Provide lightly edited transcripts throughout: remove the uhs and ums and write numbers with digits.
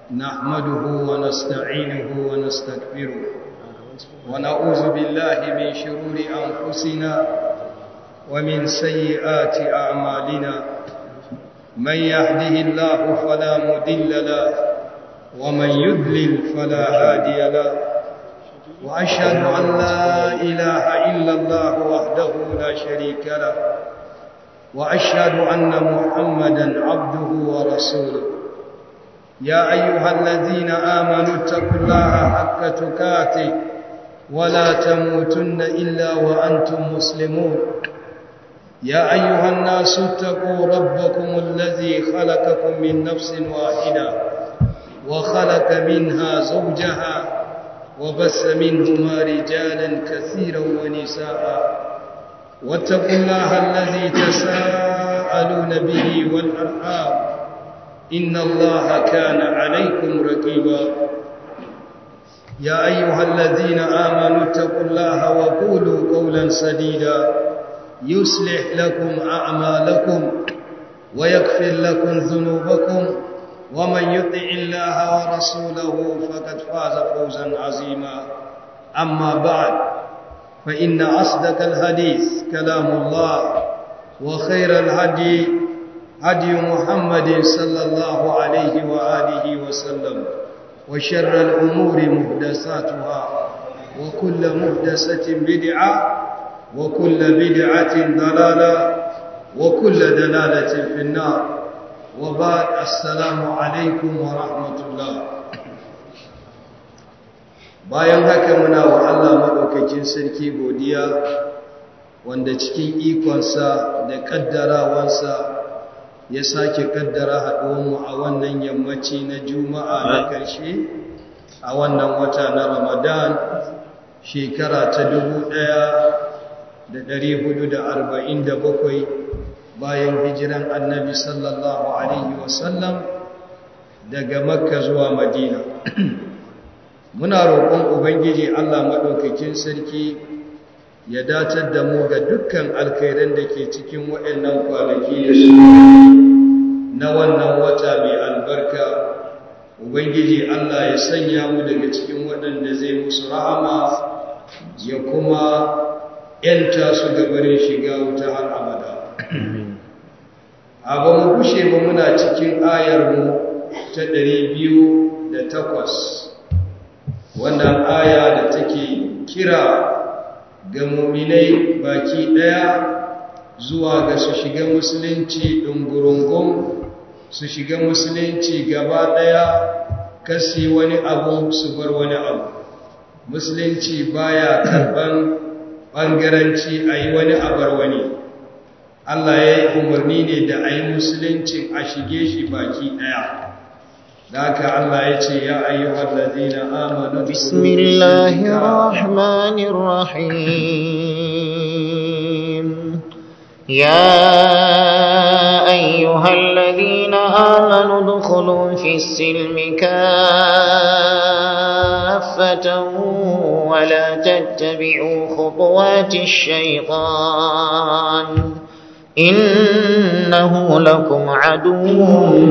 نحمده ونستعينه ونستغفره ونعوذ بالله من شرور أنفسنا ومن سيئات أعمالنا من يهده الله فلا مضل له ومن يضلل فلا هادي له وأشهد أن لا إله إلا الله وحده لا شريك له وأشهد أن محمدًا عبده ورسوله يا أيها الذين آمنوا اتقوا الله حق تقاته ولا تموتن إلا وأنتم مسلمون يا أيها الناس اتقوا ربكم الذي خلقكم من نفس واحدة وخلق منها زوجها وبث منهما رجالا كثيرا ونساء واتقوا الله الذي تساءلون به والأرحام إن الله كان عليكم رقيبا يا أيها الذين آمنوا اتقوا الله وقولوا قولا سديدا يصلح لكم أعمالكم ويغفر لكم ذنوبكم ومن يطع الله ورسوله فقد فاز فوزا عظيما أما بعد فإن أصدق الحديث كلام الله وخير الهدي هدي محمد صلى الله عليه وآله وسلم وشر الأمور محدثاتها وكل محدثة بدعة وكل بدعة ضلالة وكل دلالة في النار وبعد السلام عليكم ورحمة الله bayan haka muna wa Allah madaukakin sarki godiya wanda cikin ikonsa da kaddarawansa ya sake kaddara haɗuwanmu a wannan yammaci na juma'a na ƙarshe a wannan wata na Ramadan shekara ta 1447 bayan hijiran annabi sallallahu alaihi wasallam daga makka zuwa madina muna roƙon ubangiji Allah maɗaukakin sarki ya datar da mu ga dukkan alkhairan da ke cikin waɗannan kwanaki da su na wannan wata mai albarka ubangiji Allah ya sanya mu daga cikin waɗanda zai musu rahama ya kuma ‘yanta su gabarin shiga wuta har abada. Abu mu kushe ba muna cikin ayarmu ta 208 wannan aya da take kira ga muminai baki ɗaya zuwa ga su shiga musulunci ɗungurungun su shiga musulunci gaba ɗaya kasi wani abu su bar wani abu musulunci baya karban ɓangaranci a yi wani abar wani Allah ya yi umarni ne da a yi musulunci a shige shi baki ɗaya da haka Allah ya ce ya ayyuhal ladina amanu bismillahir rahmanir rahim ya ayyuhal ladina amanu dukhulu fis silmi kaffatan wa la tattabi'u khutuwatish shaytan innahu lakum aduwwun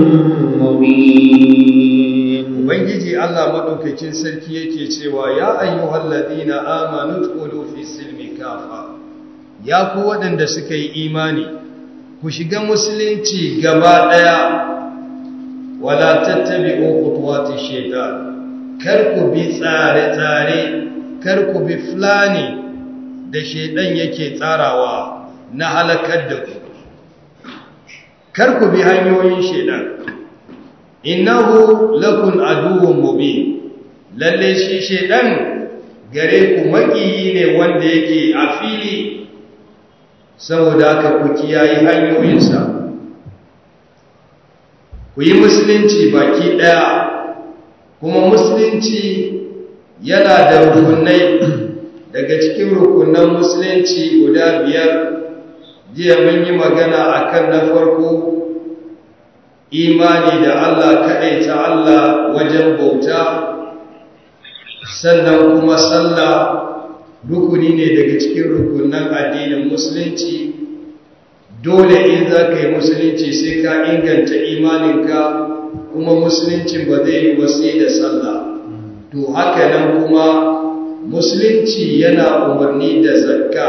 mubin. Ubangiji Allah madaukakin sarki yake cewa ya ayyuhal ladina amanu dkhulu fi silmi kafa ya ku waɗanda suka yi imani ku shiga musulunci gaba ɗaya wala tattabi'u khutuwati shaytan kar ku bi tsare-tsare kar ku bi fulani da shaydan yake tsarawa na halakar da ku kar ku bi hanyoyin shaytan innahu lakum aduwwun mubin lalle shi shaytan gare ku makiyi ne wanda yake a fili saboda haka ku kiyaye hanyoyinsa ku yi musulunci baki daya kuma musulunci yana da rukunai daga cikin rukunan musulunci guda 5 jiya mun yi magana akan na farko imani da Allah kaɗai ta Allah wajen bauta sannan kuma sallah rukuni ne daga cikin rukunan addinin musulunci dole in za ka yi musulunci sai ka inganta imaninka kuma musulunci ba zai yi wasi da sallah. To haka nan kuma musulunci yana umarni da zakka.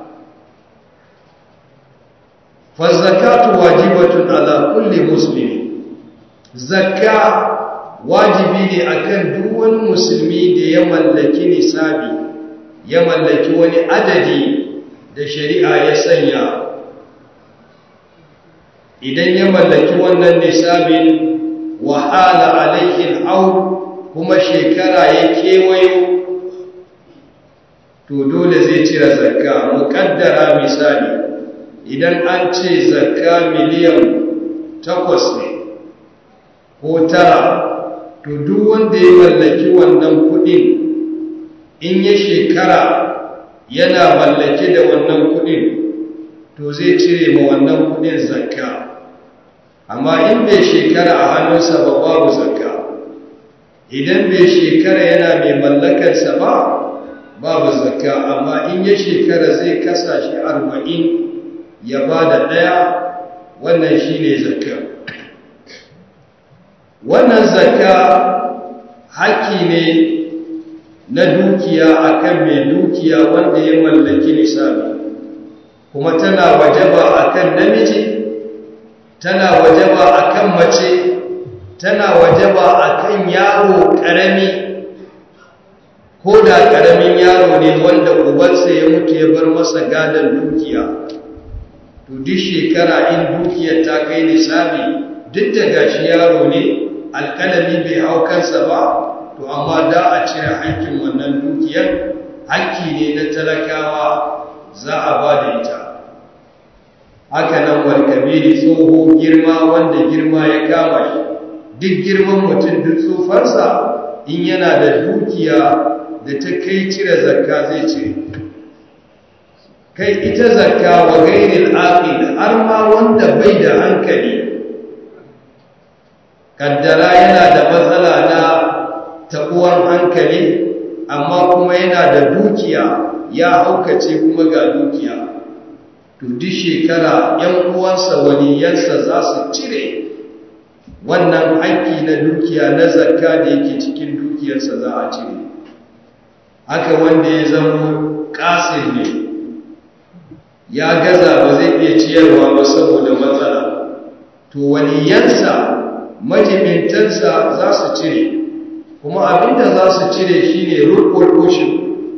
Fa zakatu wajibatun ala kulli muslimi. Zakka wajibi ne akan duk wani musulmi da ya mallaki nisabi, ya mallaki wani adadi da shari'a ya sanya. Idan ya mallaki wannan nisabin wahala alaihi al-hawl, kuma shekara ya kewayo, to dole zai cire zakka. Muƙaddara misali, idan an ce zakka miliyan 8 ne ko 9, to duk wanda ya mallaki wannan kuɗin, in ya shekara yana mallake da wannan kuɗin, to zai cire ma wannan kuɗin zakka. Amma in bai shekara a hannunsa ba, babu zakka. Idan bai shekara yana mai mallakarsa ba, babu zakka. Amma in ya shekara zai kasa shi 40 ya ba da 1, wannan shi ne zakka. Wannan zakka haƙƙi ne na dukiya akan mai dukiya wanda ya mallaki nisabi, kuma tana wajaba akan namiji, tana wajaba akan mace, tana wajaba akan yaro ƙarami, ko da ƙaramin yaro ne wanda ubansa ya mutu ya bar masa gadon dukiya. To duk shekara in dukiyar ta kai nisabi, duk da gashi yaro ne, alƙalami bai hau kansa ba, to amma da a cire haƙƙin wannan dukiyar, haƙƙi ne na talakawa, za a ba da ita. Haka nan walkabiri, tsoho girma wanda girma ya kama shi, duk girman mutum duk tsofarsa, in yana da dukiya da ta kai cire zakka zai cire. Kai ita zakka wa gairil aqil, har ma wanda bai da hankali, kaddara yana da matsala na taɓuwar hankali, amma kuma yana da dukiya, ya haukace kuma ga dukiya, to duk shekara ‘yan uwansa waliyansa za su cire wannan haƙƙi na dukiya na zakka da yake cikin dukiyarsa za a cire. Haka wanda ya zama ƙasir ne, ya gaza ba zai iya ciyarwa ba saboda matsala, to waliyansa majibintansa za su cire, kuma abinda za su cire shi ne rukun ushin.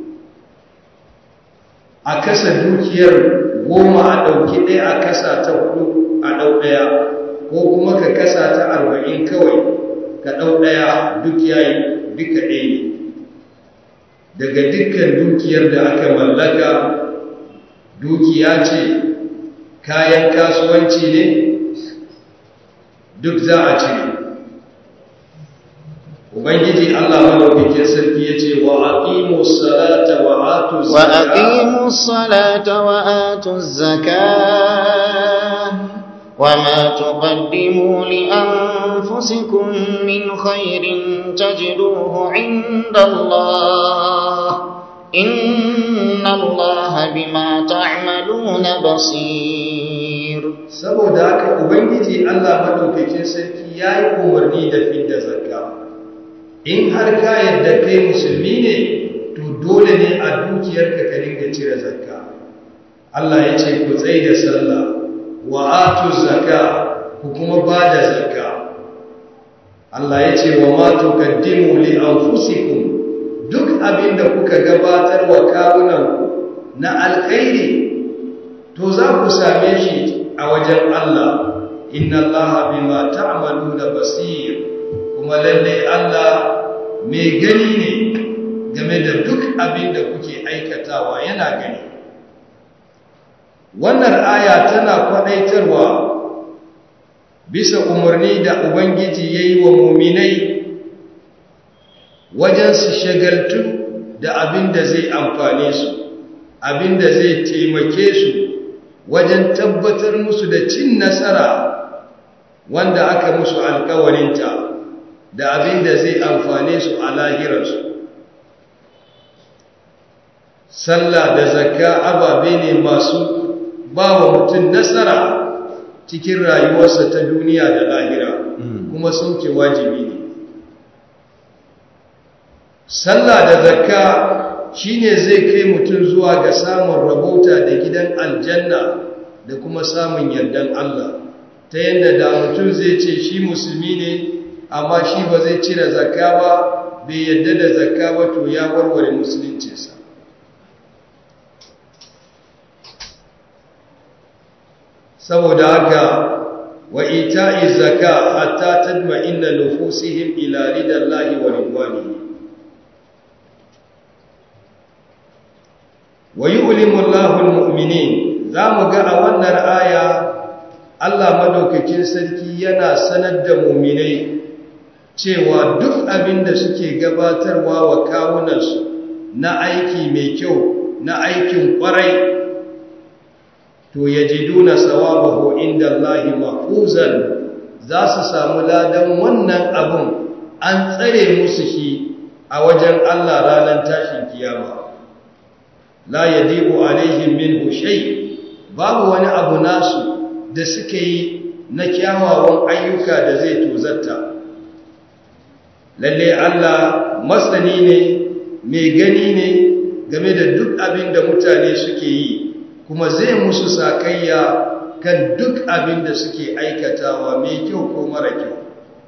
A kasa dukiyar 10 a ɗauki 1 a kasa ta 4 a ɗau 1, ko kuma ka kasa ta 40 kawai ka ɗau 1, duk yayi, duka ɗaya ne. Daga dukkan dukiyar da aka mallaka, dukiya ce, kayan kasuwanci ne, duk za a cire. Ubangiji Allah madaukakin sarki yace wa aqimus salata wa atuz zakata, wa aqimus salata wa atuz zakata wa ma tuqaddimu li anfusikum min khairin tajiduhu 'inda Allah, inna Allah bima ta'maluna basir. Saboda haka Ubangiji Allah madaukakin sarki yayi umarni da fidda zakka. In har ka yadda kai musulmi ne, to dole ne a dukiyarka ka dinga cire zakka. Allah ya ce ku tsai da sallah, wa atu zakka, ku kuma ba da zakka. Allah ya ce wa ma tuqaddimu li anfusikum, duk abinda kuka gabatar wa kawunanku na alkhairi, to za ku same shi a wajen Allah. Inna Allah bima ta'maluna basir. Kuma lalle Allah mai gani ne game da duk abin da kuke aikatawa, yana gani. Wannan aya tana kwadaitarwa bisa umarni da Ubangiji ya yi wa muminai wajen su shagaltu da abin da zai amfane su, abin da zai taimake su wajen tabbatar musu da cin nasara wanda aka musu alkawarinta, da abin da zai amfane su a lahirarsu. Sallah da zakka ababe ne masu ba wa mutum nasara cikin rayuwarsa ta duniya da lahira, kuma sauke wajibi ne. Sallah da zakka shine zai kai mutum zuwa ga samun rabauta da gidan aljanna da kuma samun yardan Allah, ta yadda da mutum zai ce shi musulmi ne amma shi ba zai cire zakka ba, bai yadda da zakka ba, to ya warware musuluncinsa. saboda haka wa ita'i zakka hatta tadma'inna nufusihim ila ridallahi wa ridwanihi wa yu'limu Allahu al-mu'minin. Zamu ga a wannan aya Allah madaukakin sarki yana sanar da mu'minai cewa duk abin da suke gabatarwa wa kawunansu na aiki mai kyau, na aikin kwarai, to yajiduna sawabahu inda Allahi mahfuzan, za su samu ladan wannan abun an tsare musu shi a wajen Allah ranar tashin kiyama. La yadibu alaihim minhu shay, babu wani abu nasu da suka yi na kyawawan ayyuka da zai tozarta. Lalle Allah masani ne, mai gani ne game da duk abin da mutane suke yi, kuma zai musu sakayya kan duk abin da suke aikatawa mai kyau ko mara kyau.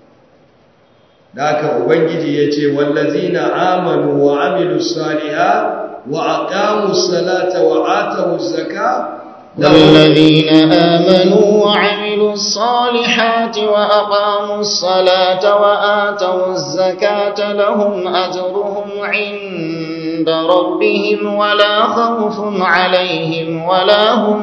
Da haka Ubangiji ya ce, wallazina amanu wa amilu salihat wa aqamu salata wa atu zakata والذين آمنوا وعملوا الصالحات وأقاموا الصلاة وآتوا الزكاة لهم أجرهم عند ربهم ولا خوف عليهم ولا هم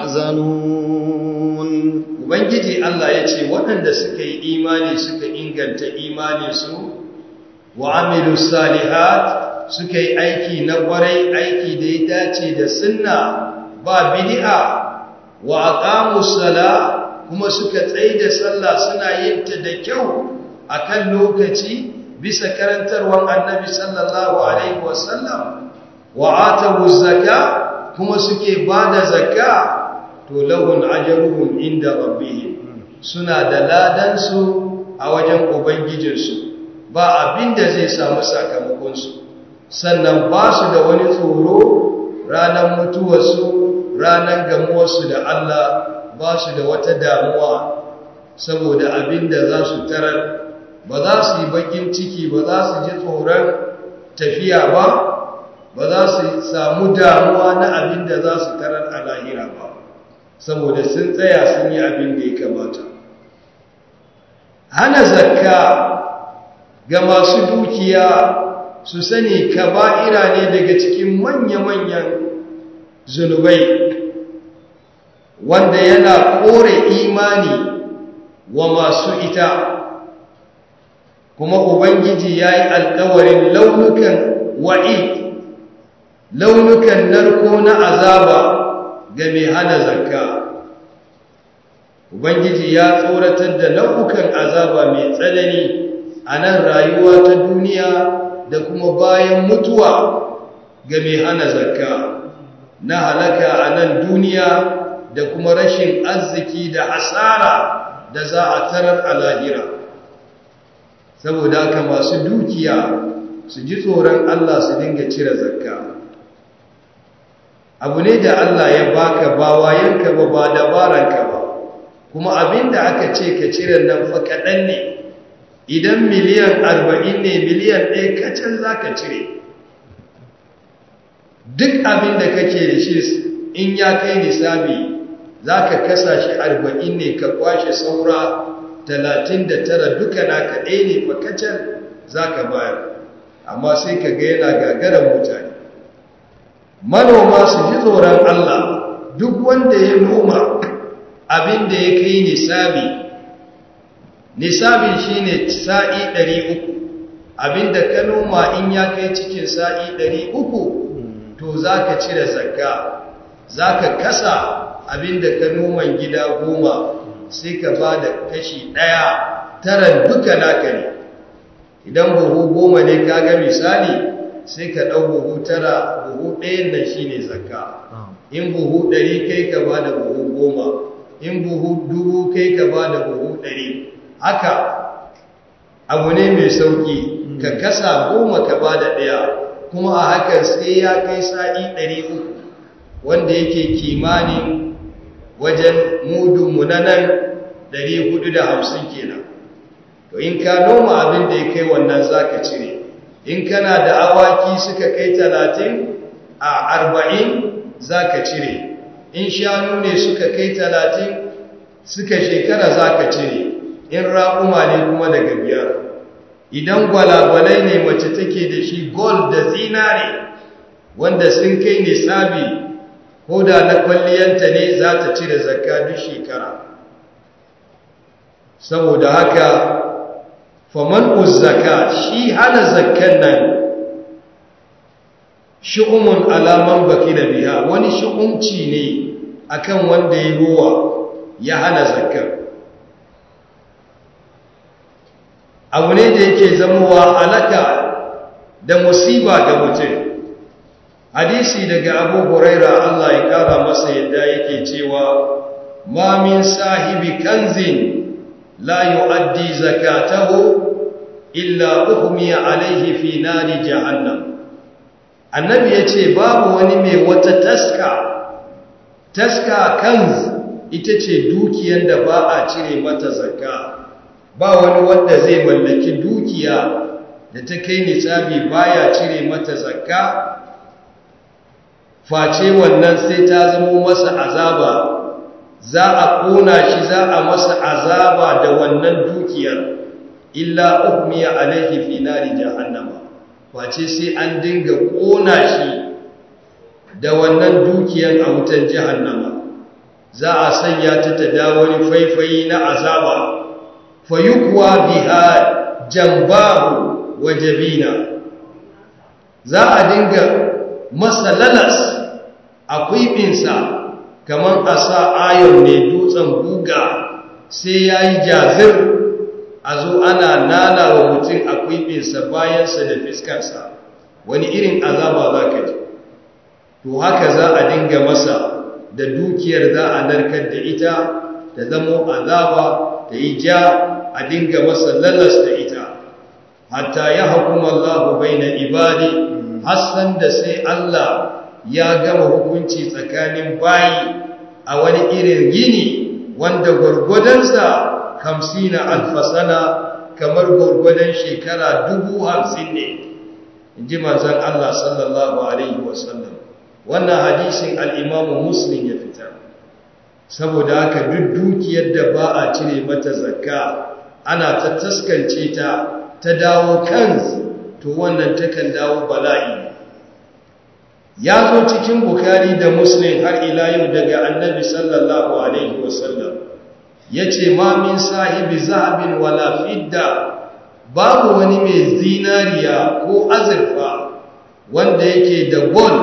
يحزنون. Ubangiji Allah ya ce waɗanda suka yi imani suka inganta imaninsu wa amilu salihat suka yi aiki na ƙwarai, aiki da ya dace da sunna ba bid'a, wa aqamu sala kuma suka tsaida sallah suna yin ta da kyau akan lokaci bisa karantarwar Annabi sallallahu alaihi wasallam, wa atu zakka kuma suke bada zakka, to lahum ajruhum inda rabbihim, suna da ladan su a wajen ubangijinsu, ba abinda zai samu sakamakon su, sannan ba su da wani tsoro ranar mutuwarsu, ranar gamuwarsu da Allah, ba su da wata damuwa saboda abin da za su tarar, ba za su yi bakin ciki, ba za su ji tsoron tafiya ba, ba za su samu damuwa na abin da za su tarar a lahira ba, saboda sun tsaya sun yi abin da ya kamata. Hana zakka ga masu dukiya su sani kaba'ira ne daga cikin manya-manyan zunubai wanda yana kore imani wa masu ita, kuma Ubangiji ya yi alkawarin launukan wa'id, launukan narko na azaba ga mai hana zakka. Ubangiji ya tsoratar da nau'ukan azaba mai tsanani a nan rayuwa ta duniya da kuma bayan mutuwa ga mai hana zakka, na halaka a nan duniya da kuma rashin arziki da asara da za a tarar a lahira. Saboda haka masu dukiya su ji tsoron Allah su dinga cire zakka. Abu ne da Allah ya baka ba wayanka ba, ba dabaranka ba, kuma abinda aka ce ka cire nan fa kaɗan ne. Idan miliyan 40 ne, miliyan 1 kacal za ka cire. Duk abin da kake da shi in ya kai nisabi za ka kasa shi 40 ne, ka kwashe saura 39 duka naka ɗaya ne fakacal za ka bayar, amma sai ka ga yana gagarar mutane. Manoma su ji tsoron Allah, duk wanda ya noma abin da ya kai nisabin shi ne sa'i 300, abin da ka noma in ya kai cikin sa'i 300 to za ka cire zakka, za ka kasa abinda ka noman gida 10 sai ka ba da kashi 1, taran duka naka ne. Idan buhu 10 ne kaga misali sai ka ɗau buhu 9, buhu 1 nan shi ne zakka. In buhu 100 kai ka ba da buhu 10, in buhu 1000 kai ka ba da buhu 100, haka abu ne mai sauki ka kasa 10 ka ba da ɗaya, kuma a hakan sai ya kai sa'i 300 wanda yake kimanin wajen mudunmu na nan 450 kenan. To in ka noma abin da ya kai wannan za ka cire, in kana da awaki suka kai 30 a 40 za ka cire, in shanu ne suka kai 30 suka shekara za ka cire, in raƙuma ne kuma daga 5. Idan gwalagwalai ne mace take da shi gold da zinare wanda sun kai nisabi ko da na kwalliyanta ne za ta cire zakka duk shekara. Saboda haka faman uzzaka shi hana zakkan nan shi'umun alaman baki da biya, wani shi'umci ne akan wanda ya ruwa ya hana zakkan. Abu ne da yake zamowa halaka da musiba ga mutum. Hadisi daga Abu Huraira Allah ya kara masa yadda yake cewa ma min sahibi kanzin la yu'addi zakatahu illa uhmiya alaihi fi nari jahannam. Annabi yace babu wani mai wata taska kanz ita ce dukiyar da ba a cire mata zakka. Ba wani wanda zai mallaki dukiya da ta kai nisabi baya cire mata zakka, face wannan sai ta zamo masa azaba, za a kona shi, za a masa azaba da wannan dukiyar, illa uhmiya alaihi fi nari jahannama, face sai an dinga kona shi da wannan dukiyar a wutan jahannama. Za a sanya ta dawo wani faifayi na azaba, fayukwa biha jambahu wa jabina, za a dinga masa lalas a kwibinsa kamar a sa ayon ne dutsen guga sai ya yi jazir, a zo ana nana wa mutum a kwibinsa bayansa da fiskarsa, wani irin azaba za ka ji. To haka za a dinga masa da dukiyar, za a narkar da ita ta zamo azaba, ta yi ja, a dinga masa lalas da ita, hatta ya hukuma Allah baina ibadi, hassan da sai Allah ya gama hukunci tsakanin bayi a wani irin yini wanda gwargwadonsa 50,000 sana, kamar gwargwadon shekara 50,000 ne, in ji manzon Allah sallallahu alaihi wasallam. Wannan hadisin al-Imam Muslim ya fitar. Saboda haka duk dukiyar da ba a cire mata zakka, ana ta taskance ta dawo kansu, to wannan takan dawo bala'i. Ya zo cikin Bukhari da Muslim har ila yau daga Annabi sallallahu alaihi wasallam, yace ma min sahibi zahabin wala fidda, babu wani mai zinariya ko azurfa wanda yake da gold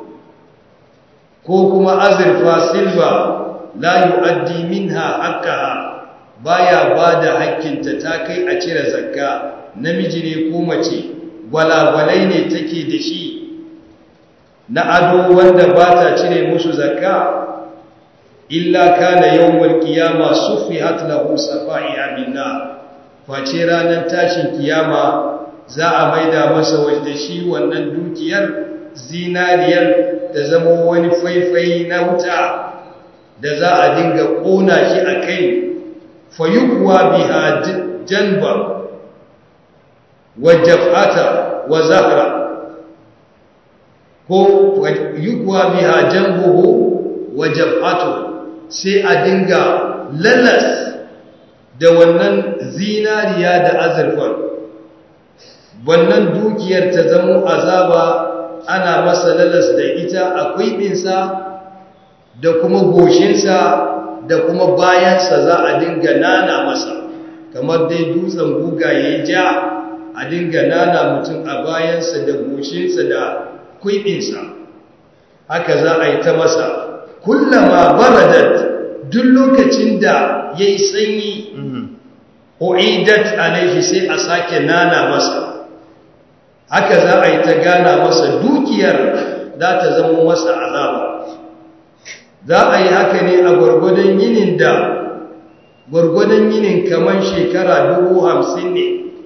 ko kuma azurfa silva, la yu'addi minha haqqaha, baya bada hakkinta ta kai a cire zakka, namiji ne ko mace, gwalagwalai ne take da shi na ado wanda ba ta cire musu zakka, illa kana yawmul qiyama sufihat lahu safa'iha minna, face ranar tashin kiyama za a maida masa wanda shi wannan dukiyar zinariyar da zama wani faifai na wuta da za a dinga ƙona shi a kai, fayukuwa biha janba wa jaf'ata wa zahra, ko yukuwa biha janbuhu wa jaf'atu, sai a dinga lalas da wannan zinariya da azurfar, wannan dukiyar ta zamo azaba, ana masa lalas da ita a kwibinsa da kuma goshinsa da kuma bayansa, za a dinga nana masa kamar dai dutsen guga ya ja, a dinga nana mutum a bayansa da goshinsa da kwibinsa, haka za a yi ta masa. Kullama baradat, duk lokacin da ya yi sanyi, u'idat alaihi, sai a sake nana masa, haka za a yi ta gana masa, dukiyar za ta zama masa azaba. Za a yi haka ne a gwargwadon yinin kamar shekara 50,000 ne,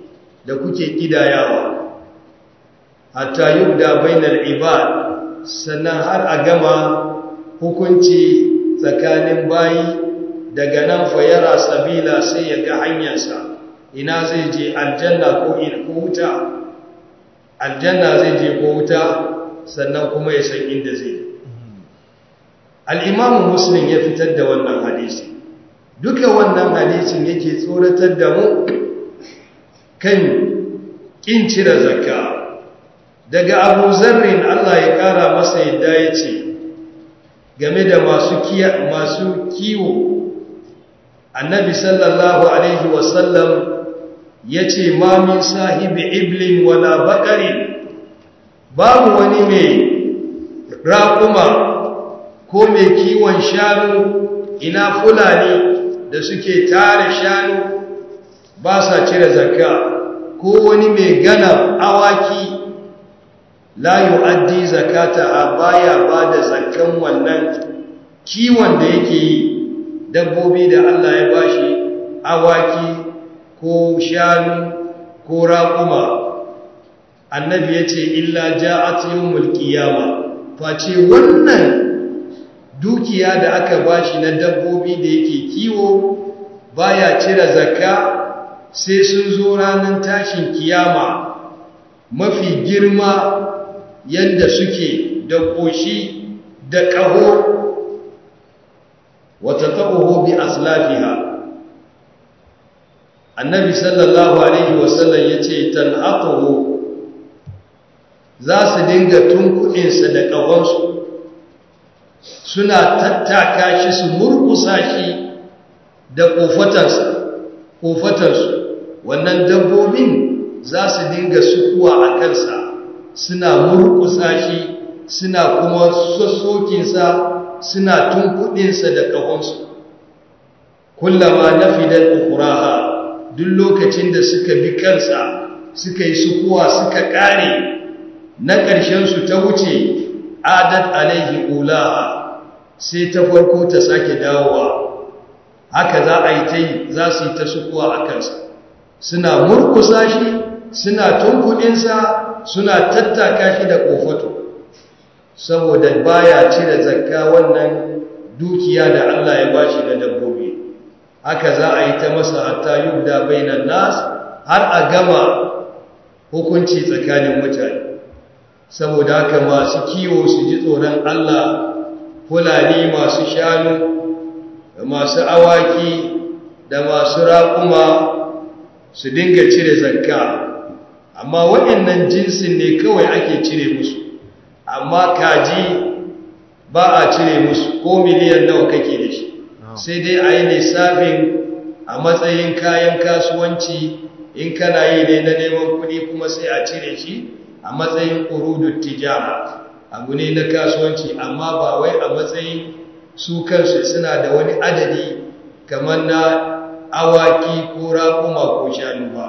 da kuke kidayawa hatta yubda bainal ibad sannan har a gama hukunci tsakanin bayi daga nan fayara sabila sai ya ga hanyarsa ina zai je aljanna ko wuta aljanna zai je ko wuta sannan kuma ya san inda zai al-imamu muslim ya fitar da wannan hadisi duka wannan hadisin yake tsoratar da mu kan kin cire zakka daga Abu Zarrin Allah ya kara masa yadda yace game da masu kiwo annabi sallallahu alaihi wasallam yace ma min sahibi iblin wala baqarin babu wani mai raƙuma ko mai kiwon shanu ina fulani da suke tare shanu ba sa cire zakka ko wani mai gana awaki la yu'addi zakata baya bada zakkan wannan kiwon da yake yi dabbobi da Allah ya bashi awaki ko shanu ko raƙuma annabi yace illa ja'at yawmul qiyama face wannan dukiya da aka bashi na dabbobi da yake kiwo baya cire zakka sai sun zo ranar tashin kiyama mafi girma yadda suke da ƙoshi da ƙaho wata taɓuhu bi aslafiha annabi sallallahu alaihi wasallam ya ce tan'atuhu za su dinga tunkuɗinsa da ƙahonsu suna tattaka shi su murkusa shi da ƙofatarsu wannan dabbobin za su dinga sukuwa a kansa suna murkusa shi suna kuma sassokinsa suna tunkuɗinsa da ƙahonsu kullama nafidat ukhraha duk lokacin da suka bi kansa suka yi sukuwa suka ƙare na ƙarshensu ta wuce adat alaihi ulaha sai ta farko ta sake dawowa haka za a yi ta yi za su yi ta sukuwa a kansa suna murkusa shi suna tunkuɗinsa suna tattaka shi da ƙofato saboda baya cire zakka wannan dukiya da Allah ya bashi da dabbobi haka za a yi ta masa hatta yubda bainan nas har a gama hukunci tsakanin mutane saboda haka masu kiwo su ji tsoron Allah fulani masu shanu da masu awaki da masu raƙuma su dinga cire zakka amma waɗannan jinsin ne kawai ake cire musu amma kaji ba a cire musu ko miliyan nawa kake da shi sai dai a yi lissafin a matsayin kayan kasuwanci in kana yi ne na neman kuɗi kuma sai a cire shi a matsayin urudut tijara abu ne na kasuwanci amma ba wai a matsayin su kansu suna da wani adadi kamar na awaki ko raƙuma ko shanu ba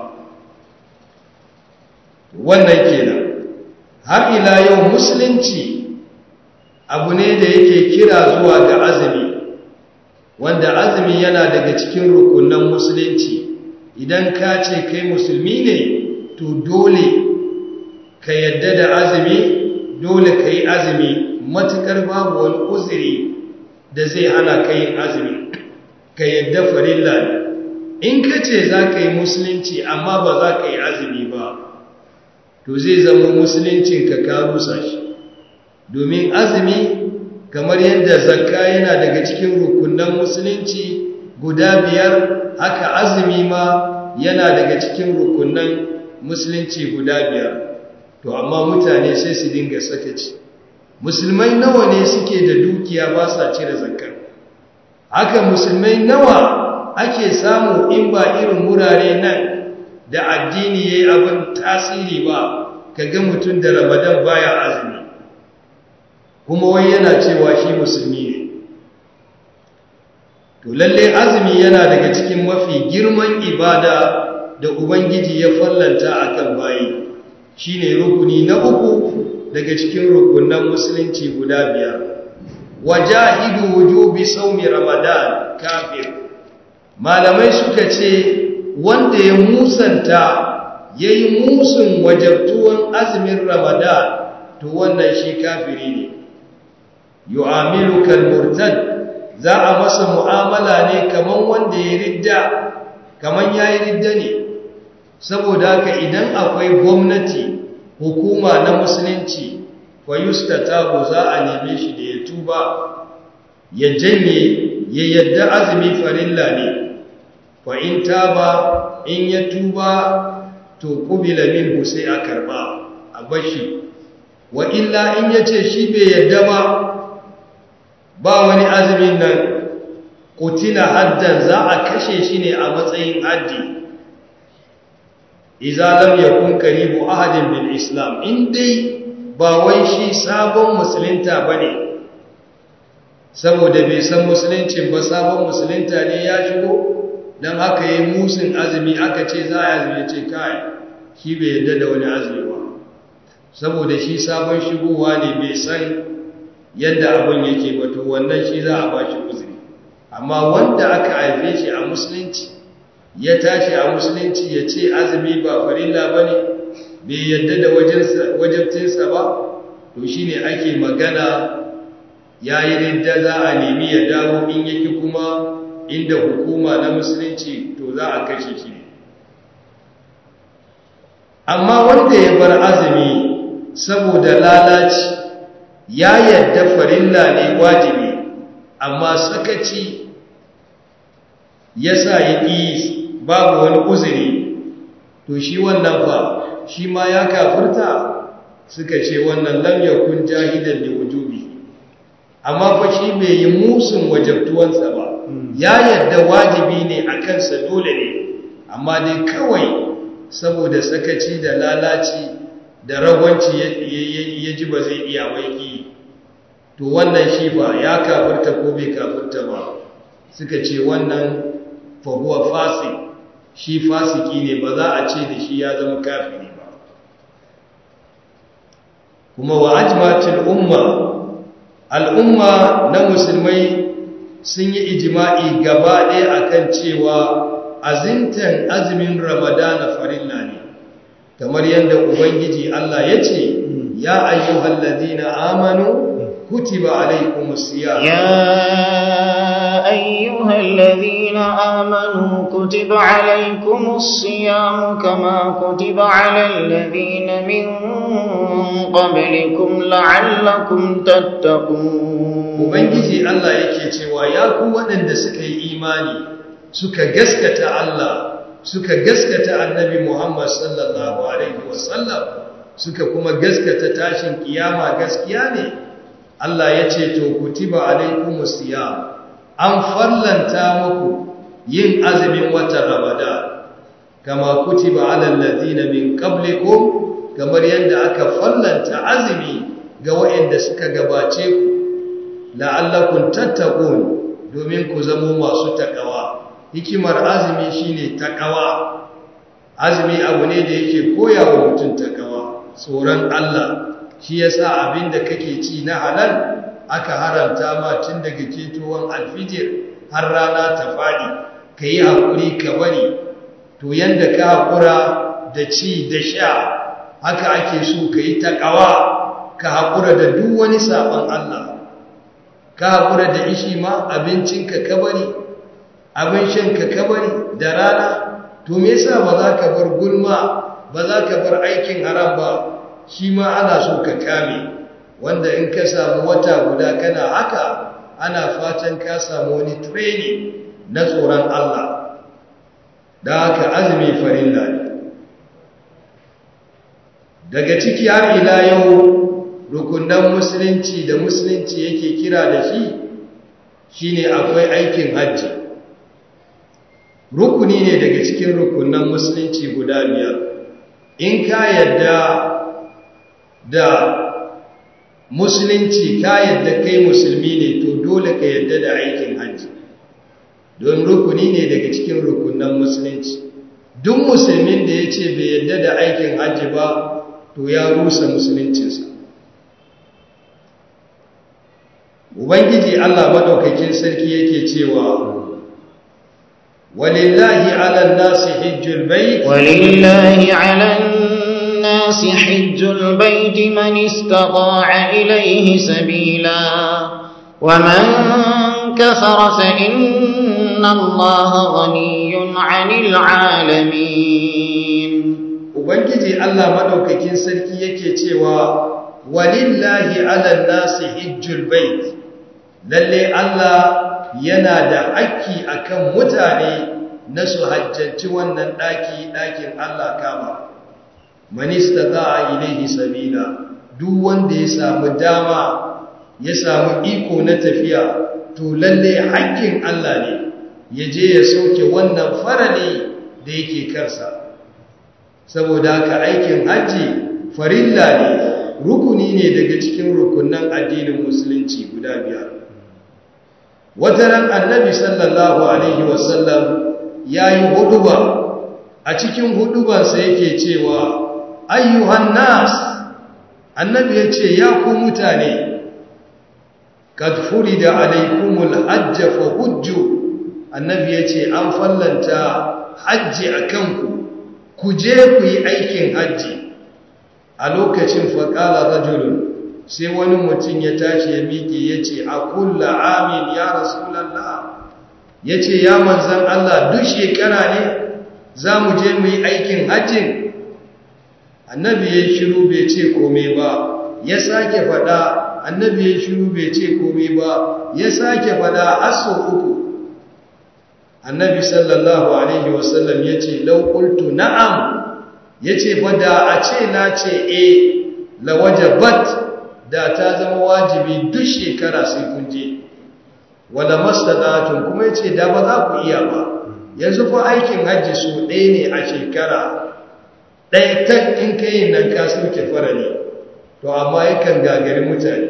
wannan kenan har ila yau musulunci abu ne da yake kira zuwa ga azumi wanda azumi yana daga cikin rukunan musulunci idan ka ce kai musulmi ne to dole ka yadda da azumi dole ka yi azumi matuƙar babu wani uzuri da zai hana ka yin azumi ka yadda farilla ne in ka ce za ka yi musulunci amma ba za ka yi azumi ba to zai zama musuluncinka ka rusa shi domin azumi kamar yadda zakka yana daga cikin rukunan musulunci guda 5 haka azumi ma yana daga cikin rukunan musulunci guda 5 to amma mutane sai su dinga sakaci musulmai nawa ne suke da dukiya ba sa cire zakka haka musulmai nawa ake samu in ba irin wurare nan da addini yayi abin tasiri ba kaga mutum da Ramadan baya azumi kuma wai yana cewa shi musulmi ne to lalle azumi yana daga cikin mafi girman ibada da ubangiji ya fallanta akan bayi shine rukuni na 3 daga cikin rukunan musulunci guda 5 wajahidu wujubi sawmi ramadan kafir malamai suka ce wanda ya musanta yayi musun wajabtuwan azumin Ramadan to wannan shi kafiri ne yu'amiluka al-murtad za a masa mu'amala ne kaman wanda ya ridda kaman yayi ridda ne saboda haka idan akwai gwamnati hukuma na musulunci fa yustatabu za a neme shi da ya tuba ya janye ya yadda azumi farilla ne fa in taba in ya tuba to qubila minhu sai a karba a bashi wa illa in yace shi bai yadda ba wani azumin nan qutila haddan za a kashe shi ne a matsayin haddi idza lam yakun qaribu ahadin bil islam in dai ba wai shi sabon musulunta bane saboda bai san musuluncin ba sabon musulunta ne ya shigo dan haka yi musun azumi aka ce za a azumi ce kai shi bai yadda da wani azumi ba saboda shi sabon shigowa ne bai san yadda abun yake ba to wannan shi za a ba shi uzuri amma wanda aka haife shi a musulunci ya tashi a musulunci ya ce azumi ba farilla ba ne bai yadda da wajabtinsa ba to shi ne ake magana ya yi ridda za a nemi ya dawo in yake kuma inda hukuma na musulunci to za a kashe shi ne amma wanda ya bar azumi saboda lalaci ya yadda farilla ne wajibi amma sakaci ya sa ya ƙi babu wani uzuri to shi wannan fa shi ma ya kafirta suka ce wannan lam yakun jahidan li wujubi amma fa shi bai yi musun wajabtuwansa ba ya yadda wajibi ne a kansa dole ne amma dai kawai saboda sakaci da lalaci da ragwanci ya ji ba zai iya waiki to wannan shi fa ya kafirta ko bai kafirta ba suka ce wannan fa huwa fasik shi fasiki ne ba za a ce da shi ya zama kafiri ba kuma wa ajmatul umma al'umma na musulmai sun yi ijma'i gaba ɗaya akan cewa azintan azumin ramadana farilla ne kamar yadda ubangiji Allah ya ce ya ayyuhal ladina amanu kutiba alaykumus siyam يا أيها الذين آمنوا كتب عليكم الصيام كما كتب على الذين من قبلكم لعلكم تتقون ubangiji Allah yake cewa ya ku waɗanda suka yi imani suka gaskata Allah suka gaskata annabi Muhammad sallallahu alaihi wasallam suka kuma gaskata tashin kiyama gaskiya ne Allah ya ce to kutiba alaikumus siyam an farlanta muku yin azumin watan Ramadan kama kutiba alal ladina min qablikum kamar yadda aka farlanta azumi ga waɗanda suka gabace ku la'allakum tattaqun domin ku zamo masu takawa hikimar azumi shine takawa azumi abu ne da yake koyawa mutum takawa tsoron Allah shi yasa abinda kake ci na halal aka haramta ma tun daga ketowar alfijir har rana ta fadi kai hakuri ka bari to yanda ka hakura da ci da sha haka ake so kai takawa ka hakura da duk wani sabon Allah ka hakura da ishi ma abincinka ka bari abin shanka ka bari da rana to me yasa ba za ka bar gulma ba za ka bar aikin haram ba shi ma ana so ka kame wanda in ka samu wata guda kana haka ana fatan ka samu wani training na tsoron Allah da haka azumi farilla ne daga ciki har ila yau rukunan musulunci da musulunci yake kira da shi shine akwai aikin hajji rukuni ne daga cikin rukunan musulunci guda biyar in ka yadda da musulunci ka yadda kai musulmi ne to dole ka yadda da aikin hajji don rukuni ne daga cikin rukunan musulunci duk musulmin da ya ce bai yadda da aikin hajji ba to ya rusa musuluncinsa ubangiji Allah madaukakin sarki yake cewa walillahi 'alan nasi hajjul bait ولله على الناس حج البيت من استطاع إليه سبيلا ومن كفر فإن الله غني عن العالمين. ubangiji Allah madaukakin sarki yake cewa walillahi 'alan nasi hajjul bait, lalle Allah yana da haƙƙi akan mutane na su hajjanci wannan ɗakin Allah Kaaba. Man istata'a ilayhi sabila, duk wanda ya samu dama ya samu iko na tafiya, to lalle haƙƙin Allah ne ya je ya soke wannan farali da yake karsa. Saboda haka aikin hajji farilla ne, rukuni ne daga cikin rukunan addinin musulunci guda 5. Wataran annabi sallallahu alaihi wasallam yayi huduba, a cikin hudubansa yake cewa ayyuhan nas, annabi yace ya ku mutane, kad furida alaikumul hajj fa hujju, annabi yace an fallanta hajji akan ku je ku yi aikin hajji. A lokacin faqala rajulun, sai wani mutum ya tashi ya miƙe yace a kullu amin ya rasulullah, yace ya manzon Allah duk shekara ne za mu je mu yi aikin hajjin? Annabi ya shiru bai ce komai ba, ya sake fada, annabi ya shiru bai ce komai ba, ya sake fada har sau 3. Annabi sallallahu alaihi wasallam ya ce law qultu na'am, ya ce fada a ce na ce la wajabat, da ta zama wajibi duk shekara sai kun je, wala mastata'tum, kuma ya ce da ba za ku iya ba. Yanzu fa aikin hajji su ɗaya ne a shekara ɗaya tak, in ka yi nan ka sauke farali, to amma yakan gagari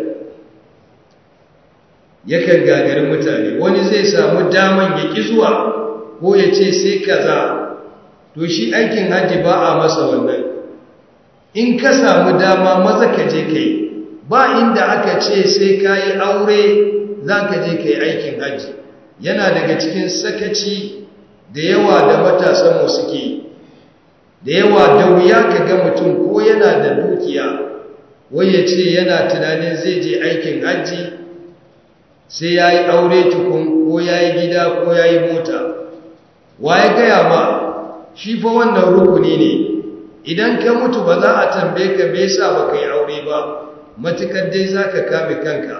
mutane, wani zai samu daman ya ƙi zuwa ko ya ce sai kaza. To shi aikin hajji ba a masa wannan, in ka samu dama maza ka je ka yi, ba inda aka ce sai ka yi aure za ka je ka yi aikin hajji. Yana daga cikin sakaci da yawa da matasanmu suke yi, da yawa da wuya ka ga mutum ko yana da dukiya wai ya ce yana tunanin zai je aikin hajji sai ya yi aure tukun, ko ya yi gida ko ya yi mota. Wa ya gaya ma? Shi fa wannan rukuni ne. Idan ka mutu ba za a tambaye ka me yasa ba ka yi aure ba, matukar dai za ka kame kanka,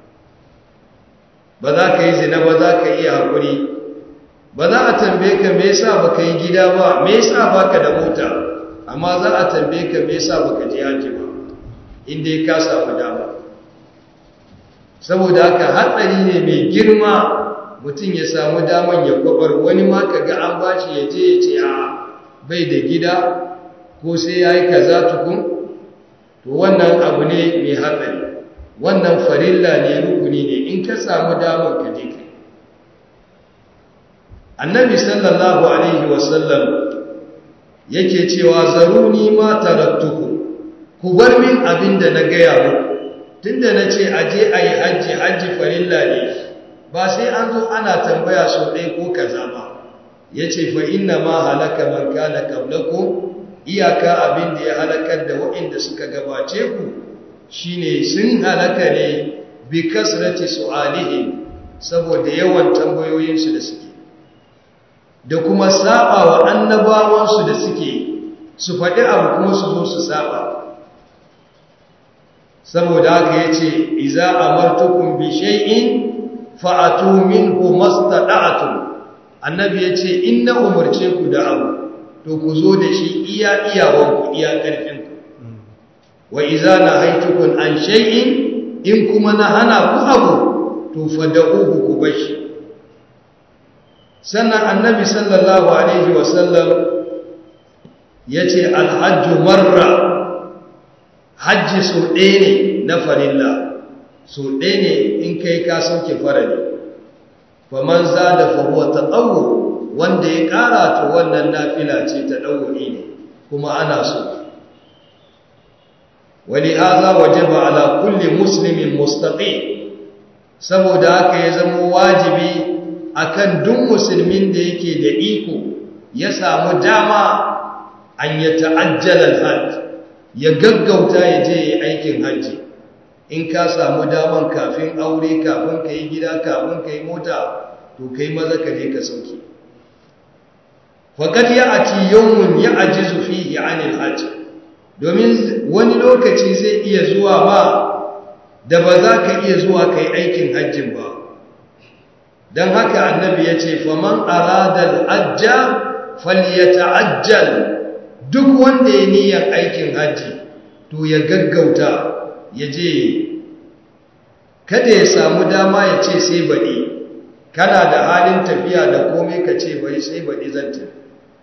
ba za ka yi zina ba, za ka iya haƙuri. Ba za a tambaye ka me yasa baka yi gida ba, me yasa baka da mota, amma za a tambaye ka me yasa baka je haji ba, inda ka samu dama. Saboda haka hatsari ne mai girma mutum ya samu daman ya kwabar, wani ma kaga an bashi ya je ya ce a bai da gida ko sai yayi kaza tukun. To wannan abu ne mai hatsari, wannan farilla ne, rukuni ne, in ka samu daman ka je. Annabi sallallahu alaihi wasallam yake cewa zaruni ma taraktuku, ku bar min abinda na gaya muku. Tunda nace aje ayi haji farilla ne, ba sai an zo ana tambaya so dai ko kaza ba. Yace fa inna ma halaka man kana qablakum, iyaka abinda ya halakar da waɗanda suka gabace ku shine sun halaka ne bi kasrati su'alihim, saboda yawan tambayoyinsu da suke, da kuma saba wa annabawansu da suke, su faɗi abu kuma su zo su saba. Saboda haka yace iza amartukum bi shay'in fa'atu minhu mastata'tum, annabi yace in na umarce ku da abu to ku zo da shi iya iyawanku, iya ƙarfinku. Wa iza nahaytukum an shay'in, in kuma na hana ku abu to fada'uhu, ku bashi. Sannan annabi sallallahu alaihi wasallam ya ce alhajju marra, hajji so ɗaya ne na farilla, so ɗaya ne in kai ka sauke farali. Faman za da fahuwa ta ɗauro, wanda ya ƙara to wannan nafila ce ta ɗauri ne, kuma ana so. Wani haza waje ba ala kulli muslimin mustaƙi, saboda haka ya zama wajibi akan duk musulmin da yake da iko ya samu dama an ya ta'ajjala al-hajj ya gaggauta ya je aikin hajji. In ka samu daman kafin aure, kafin ka yi gida, kafin ka yi mota, to kai maza ka je ka sauke. Faƙad ya ati yawmun ya ajizu fihi anil hajj, domin wani lokaci zai iya zuwa ba da ba za ka iya zuwa kai aikin hajjin ba. Don haka annabi ya ce faman aradal hajja falyata'ajjal, duk wanda ya niyyar aikin hajji to ya gaggauta ya je, kada ya samu dama ya ce sai baɗi. Kana da halin tafiya da komai ka ce bari sai baɗi zan tafi.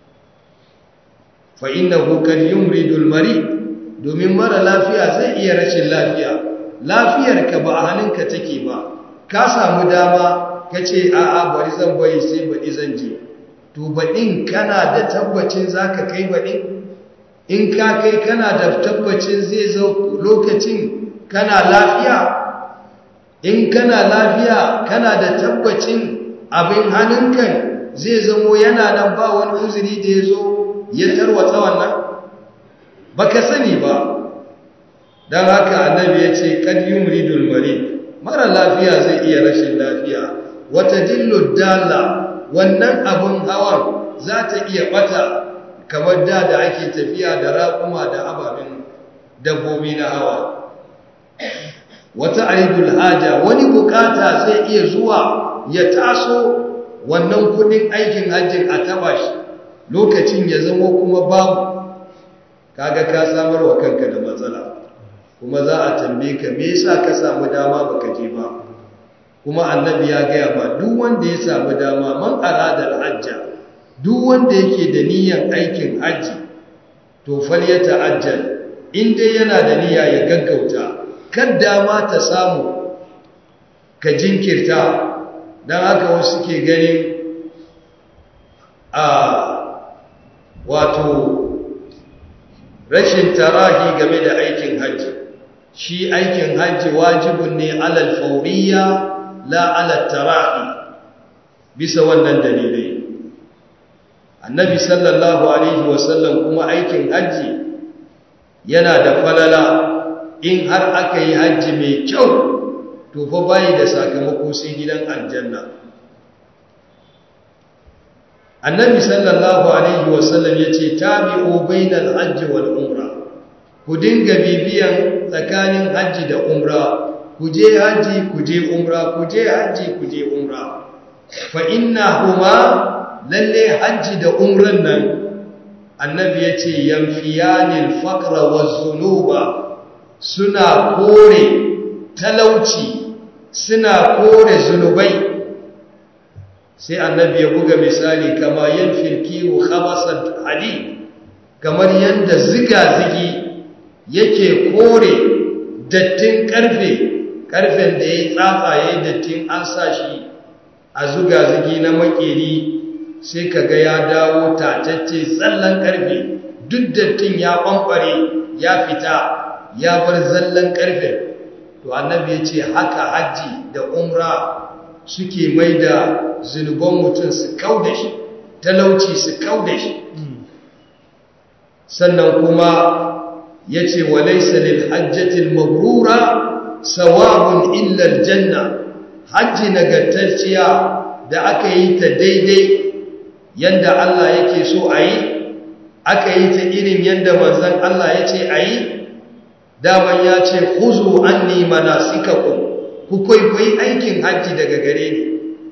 Fa innahu kad yumridul marid, domin mara lafiya zai iya rashin lafiya. Lafiyarka ba a hannunka take ba, ka samu dama ka ce a'a bari zan bari sai baɗi zan je, to baɗin kana da tabbacin za ka kai baɗin? In ka kai kana da tabbacin zai zo lokacin kana lafiya? In kana lafiya kana da tabbacin abin hannunka zai zamo yana nan ba wani uzuri da ya zo ya tarwatsa wannan? Ba ka sani ba. Don haka annabi ya ce kad yumridul marid, mara lafiya zai iya rashin lafiya. Wata dillu dalla, wannan abun hawan za ta iya bata kamar da ake tafiya da raƙuma da ababen dabbobi na hawa. Wata aidul haja, wani bukata zai iya zuwa ya taso wannan kudin aikin hajjin a taba shi, lokacin ya zama kuma babu, kaga ka samar wa kanka da matsala, kuma za a tambaye ka me yasa ka samu dama baka je ba. Kuma annabi ya gaya ba duk wanda ya samu dama, man aradal hajja, duk wanda yake da niyyar aikin hajji to falyata'ajjal, in dai yana da niyya ya gaggauta, kan dama ta samu ka jinkirta. Dan haka wasu ke ganin wato rashin tarahi game da aikin hajji. Shi aikin hajji wajibun ne alal fauriya la alal tarahi, bisa wannan dalilai. Annabi sallallahu alaihi wasallam kuma aikin hajji yana da falala. In har aka yi hajji mai kyau to fa bayi da sakamako sai gidan aljanna. Annabi sallallahu alaihi wasallam yace tabi'u bainal hajji wal umra, ku dinga bibiyan tsakanin hajji da umra, ku je hajji ku je umra, ku je hajji ku je umra. Fa innahuma, lalle hajji da umran nan, annabi yace yanfiyanil faqra waz zunuba, suna kore talauci, suna kore zunubai. Sai annabi ya buga misali kama yanfil kiru khabasat hadid, kamar yanda ziga-zigi yake kore dattin karfen da yayi tsatsa yayi dattin an sa shi a zuga-zigi na makeri, sai kaga ya dawo tatacce tsallan karfe, duk dattin ya bambare ya fita ya bar zallan karfe. To annabi ya ce haka hajji da umra suke mai da zunuban mutum su kauda shi, talauci su kauda shi. Sannan kuma ya ce wa laysa lil hajjatil mabrura sawabun illa aljanna, hajji nagartacciya da aka yi ta daidai yanda Allah yake so a yi, aka yi ta irin yanda manzon Allah ya ce a yi. Daman ya ce khuzu anni manasikakum, ku kwaikwayi aikin hajji daga gare ni.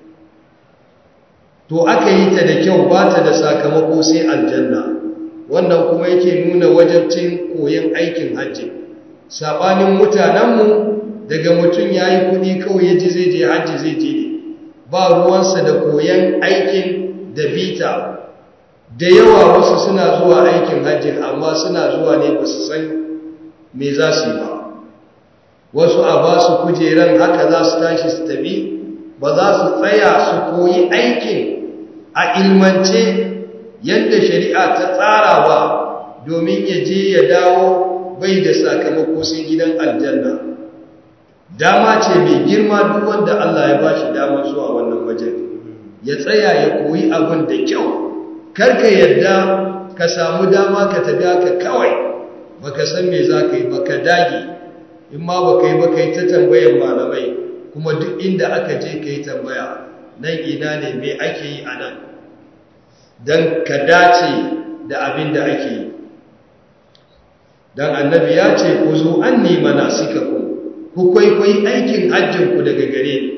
To aka yi ta da kyau, ba ta da sakamako sai aljanna. Wannan kuma yake nuna wajabcin koyon aikin hajji. Sabanin mutanenmu, daga mutum ya yi kuɗi kawai ya ji zai je hajji zai je ne, ba ruwansa da koyon aikin da bita. Da yawa wasu suna zuwa aikin hajji amma suna zuwa ne ba su san me za su yi ba. Wasu a ba su kujeran haka za su tashi su tafi, ba za su tsaya su koyi aikin a ilmance yadda shari'a ta tsara ba, domin ya je ya dawo bai da sakamako sai gidan aljanna. Dama ce mai girma duk wanda Allah ya ba shi damar zuwa wannan wajen. ya tsaya ya koyi abin da kyau. Karka yadda ka samu dama ka tafi haka kawai baka san me za ka yi baka dage, in ma baka yi baka yi ta tambayan malamai, kuma duk inda aka je ka yi tambaya nan ina ne me ake yi a nan, don ka dace da abin da ake yi. Don annabi ya ce ku zo an nema nasikaku, ku kwaikwayi aikin hajjinku daga gare ni.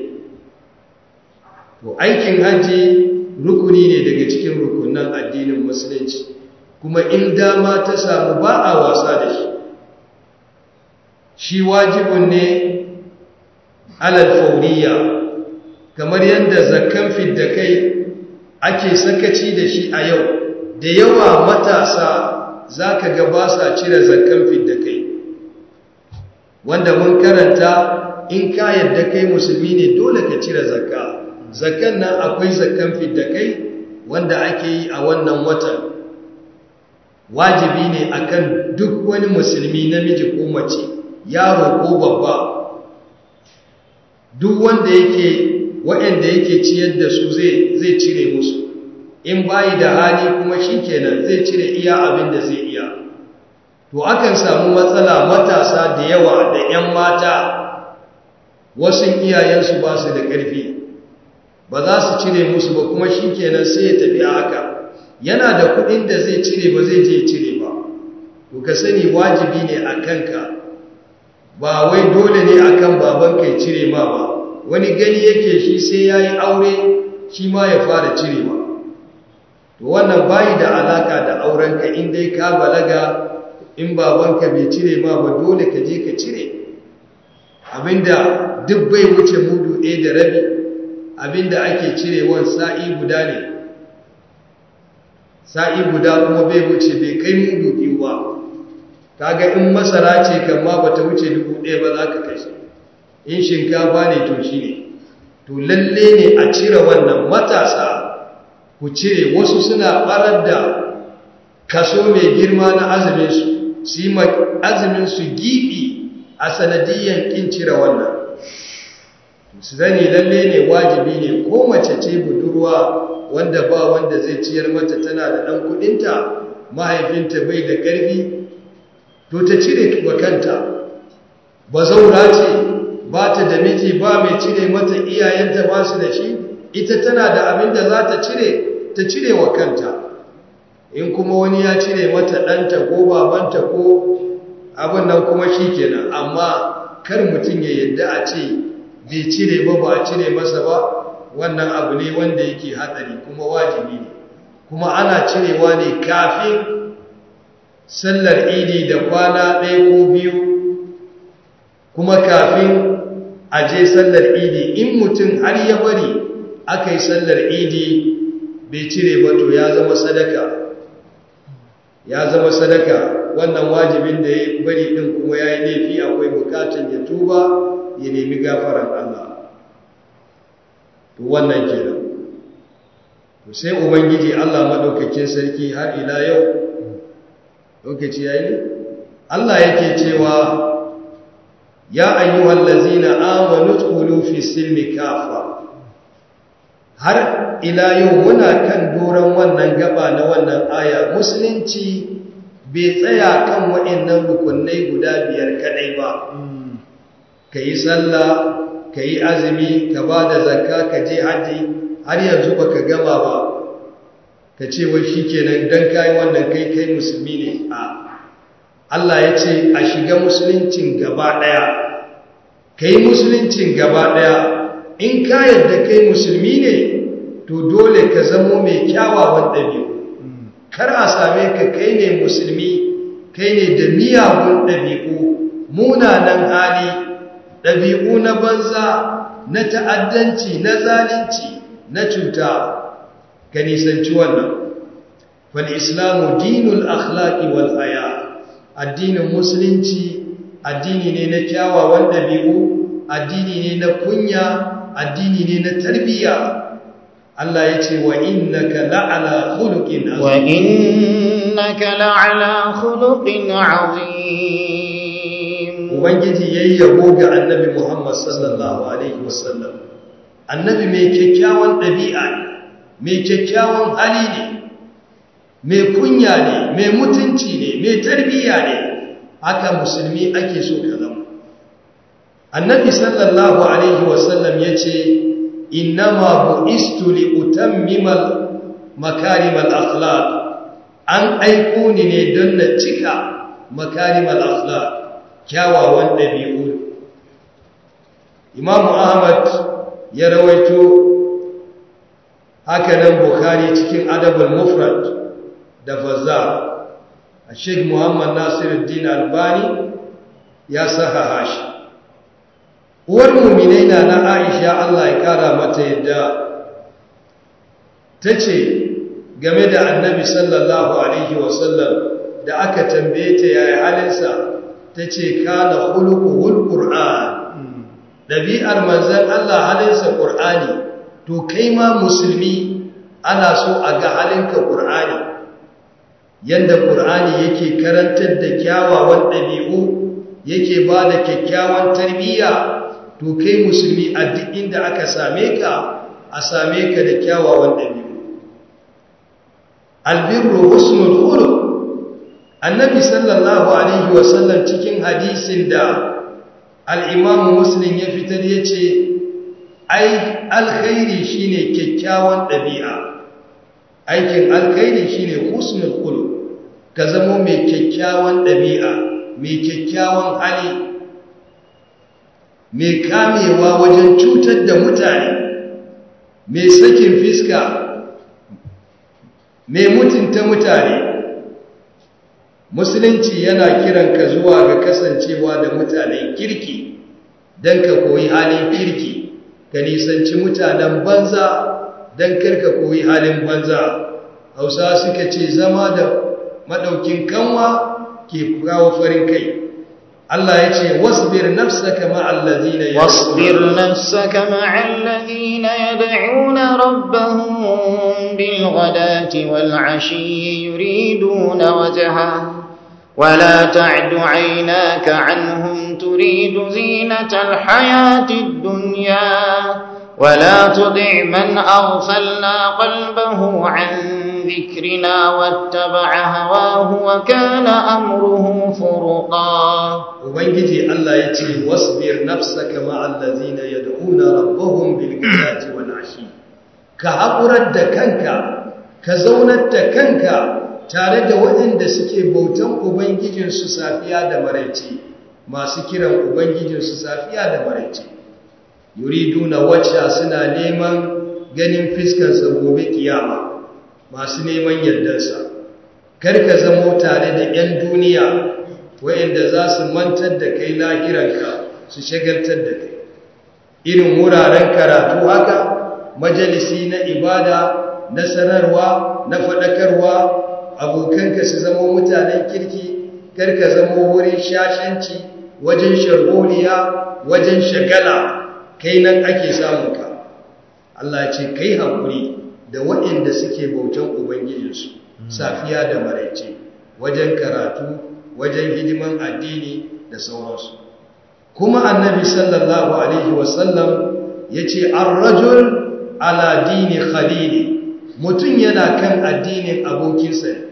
To aikin hajji rukuni ne daga cikin rukunan addinin musulunci, kuma in dama ta samu ba a wasa da shi. Shi wajibun ne alal fauriya, kamar yadda zakkan fidda kai ake sakaci da shi a yau. Da yawa matasa za ka ga ba sa cire zakkan fidda kai, wanda mun karanta in ka yadda kai musulmi ne dole ka cire zakka. Zakkan nan akwai zakkan fidda kai wanda ake yi a wannan watan, wajibi ne akan duk wani musulmi namiji ko mace, yaro ko babba, duk wanda yake waɗanda yake ciyar da su zai cire musu. In bayi da hali kuma shikenan zai cire iya abin da zai iya. To akan samu matsala matasa da yawa da 'yan mata, wasu iyayensu ba su da ƙarfi, ba za su cire musu ba, kuma shikenan sai ya tafi a haka. Yana da kuɗin da zai cire ba zai je cire ba. To ka sani wajibi ne a kanka, ba wai dole ne akan babanka ya cire ma ba. Wani gani yake shi sai ya yi aure shi ma ya fara cirewa. To wannan bayi da alaka da aurenka, in dai ka balaga, in babanka bai cire ma ba dole ka je ka cire. Abinda duk bai wuce mudu ɗaya da rabi, abinda ake cirewan sa'i guda ne. Sa'i guda kuma bai wuce bai kai mudu biyu ba. Kaga in masara ce kan ma bata wuce 1000 ba za ka kashe. In shinkafa ne to shi ne. To lalle ne a cire wannan. Matasa ku cire, wasu suna barar da kaso mai girma na azuminsu, su yi azuminsu gibi a sanadiyyar kin cire wannan. Su zane lalle ne wajibi ne, ko mace ce budurwa wanda ba wanda zai ciyar mata, tana da ɗan kuɗinta, mahaifinta bai da ƙarfi, to ta cire wa kanta. Bazaura ce, ba ta da miji, ba mai cire mata, iyayenta ba su da shi, ita tana da abin da za ta cire wa kanta. In kuma wani ya cire mata ɗanta ko babanta ko abin nan kuma shi kenan. Amma kar mutum ya yadda a ce bai cire ba a cire masa ba, wannan abu ne wanda yake hatsari kuma wajibi ne. Kuma ana cirewa ne kafin sallar idi da kwana 1 ko 2, kuma kafin a je sallar idi. In mutum har ya bari aka yi sallar idi bai cire ba, to ya zama sadaka. Wannan wajibin da ya bari din kuma ya yi laifi, akwai bukatun ya tuba ya nemi gafaran Allah. To wannan kenan. To sai ubangiji Allah madaukakin sarki har ila yau, lokaci yayi ne, Allah yake cewa ya ayyuhal ladzina amanu dkhulu fi silmi kafa. Har ila yau muna kan doron wannan gaba na wannan aya. Musulunci bai tsaya kan waɗannan rukunai guda 5 kadai ba. Kayi sallah, kayi azumi, ka bada zakka, ka je haji, har yanzu baka gama ba. Ka ce wai shikenan dan kai wannan kai musulmi ne. Allah ya ce a shiga musuluncin gaba ɗaya, ka yi musuluncin gaba ɗaya. In ka yadda kai musulmi ne, to dole ka zamo mai kyawawan ɗabi'u. Kar a same ka kai ne musulmi, kai ne da miyagun ɗabi'u, munanan hali, ɗabi'u na banza, na ta'addanci, na zalunci, na cuta. Ka nisanci wannan. Fal islamu dinul akhlaqi wal haya. Addinin musulunci addini ne na kyawawan ɗabi'u, addini ne na kunya, addini ne na tarbiyya. Allah ya ce wa innaka la'ala khuluqin azim. Wa innaka la'ala khuluqin azim. Ubangiji yayi yabo ga Annabi Muhammad sallallahu alaihi wasallam. Annabi mai kyakkyawan ɗabi'a ne. mai kyakkyawan hali ne, mai kunya ne, mai mutunci ne, mai tarbiyya ne, haka musulmi ake so ka zama. Annabi sallallahu alaihi wasallam ya ce, innama bu'istu li utammimal makarimal akhlaq, an aiko ni ne don na cika makarimal akhlaq, kyawawan ɗabi'u. Imam Ahmad ya rawaito, haka nan Bukhari cikin Adabul Mufrad da Bazzar. Sheikh Muhammad Nasiruddin Albani ya sahaha shi. Uwar mu'minai na Aisha, Allah ya kara mata yadda, tace game da Annabi sallallahu alaihi wasallam da aka tambaye ta yaya halinsa, tace kana khuluquhul Qur'an, dabi'ar manzon Allah halinsa Qur'ani. To kai ma musulmi ana so a ga halinka Qur'ani, yanda Qur'ani yake karantar da kyawawan ɗabi'u, yake ba da kyakkyawan tarbiyya. To kai musulmi a duk inda aka same ka, a same ka da kyawawan ɗabi'u. Albirru husnul khuluq. Annabi sallallahu alaihi wasallam cikin hadisin da al-Imam Muslim ya fitar yace, ai alkhairi shine kyakkyawan ɗabi'a. Aikin alkhairi shine husnul khuluq. Ka zama mai kyakkyawan ɗabi'a, mai kyakkyawan hali, mai kamewa wajen cutar da mutane, mai sakin fiska, mai mutunta mutane. Musulunci yana kiranka zuwa ga kasancewa da mutanen kirki don ka koyi halin kirki, ka nisanci mutanen banza don karka koyi halin banza. Hausa suka ce zama da madaukin kanwa ke kawo farin kai. Allah ya ce wasbir nafsaka ma'al ladina yad'una rabbahum bil ghadati wal 'ashiyyi yuriduna wajha ولا تعد عيناك عنهم تريد زينة الحياة الدنيا ولا تطع من أغفلنا قلبه عن ذكرنا واتبع هواه وكان أمره فرطا. وبنجي الله يتي واصبر نفسك مع الذين يدعون ربهم بالغداة والعشي. كأبرد كنك كزونت كنك tare da waɗanda suke bautan Ubangijinsu safiya da maraice, masu kiran Ubangijinsu safiya da maraice. Yuriduna wacce suna neman ganin fiskansa gobe kiyama, masu neman yardarsa. Karka zamo tare da ‘yan duniya waɗanda za su mantar da kai lahiranka, su shagaltar da kai. Irin wuraren karatu haka, majalisi na ibada, na sanarwa, na faɗakarwa, abokanka su zama mutanen kirki, karka zama wurin shashanci, wajen sharholiya, wajen shagala, kai nan ake samunka. Allah ce kai haƙuri da waɗanda suke bautan Ubangijinsu safiya da maraice, wajen karatu, wajen hidiman addini da sauransu. Kuma annabi sallallahu alaihi wasallam ya ce ar-rajul ala dini khalili, mutum yana kan addinin abokinsa ne.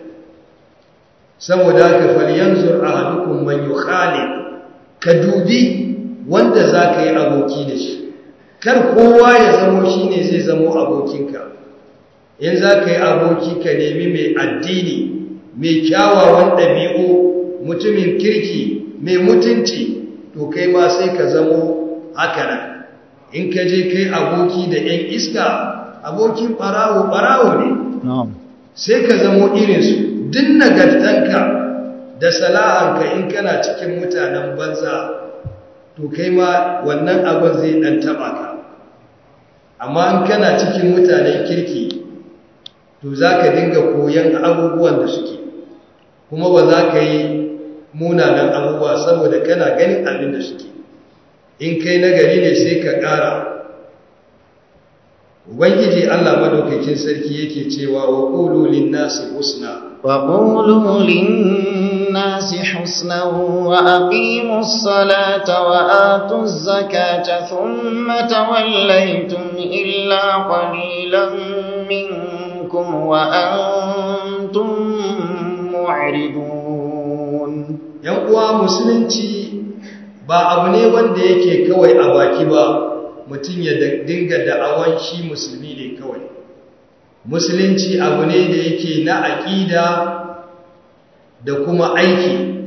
Saboda haka falyanzur ahadukum man yukhali, ka dubi wanda zaka yi aboki da shi. Kar kowa ya zamo shine zai zamo abokinka. In zaka yi aboki ka nemi mai addini, mai kyawawan ɗabi'u, mutumin kirki, mai mutunci, to kai ma sai ka zamo haka nan. In ka je kai aboki da ‘yan iska, abokin ɓarawo ne. Sai ka zamo irinsu. Duk nagartanka da salahanka in kana cikin mutanen banza, to kai ma wannan abin zai ɗan taɓa ka. Amma in kana cikin mutanen kirki, to za ka dinga koyon abubuwan da suke, kuma ba za ka yi munanan abubuwa saboda kana ganin abin da suke. In kai nagari ne sai ka ƙara. Ubangiji Allah madaukakin sarki yake cewa wa qulu lin-nasi husna وقولوا للناس حسنا وأقيموا الصلاة وآتوا الزكاة ثم توليتم إلا قليلا منكم وأنتم معرضون. ينقوى مسلمتي ba abu ne wanda yake kawai a baki ba mutum ya dinga da'awan shi musulmi ne kawai. Musulunci abu ne da yake na aƙida da kuma aiki.